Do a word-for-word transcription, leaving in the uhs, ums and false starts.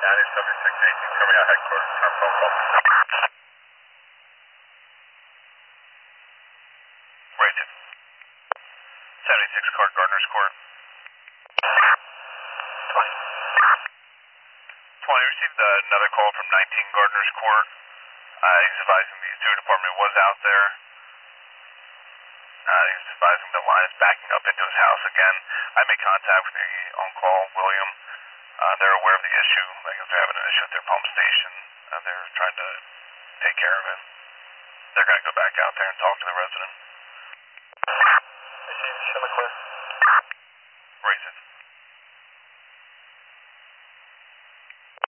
County seventy-six eighteen coming out headquarters, turn phone call. Rated. seventy-six Court, Gardner's Court. twenty. twenty, received uh, another call from nineteen Gardner's Court. Uh, he's advising the sewer department was out there. Uh, he's advising the line is backing up into his house again. I made contact with the on-call, William. Uh, they're aware of the issue. Like, if they're having an issue at their pump station, uh, they're trying to take care of it. They're going to go back out there and talk to the resident. Received, show me clear.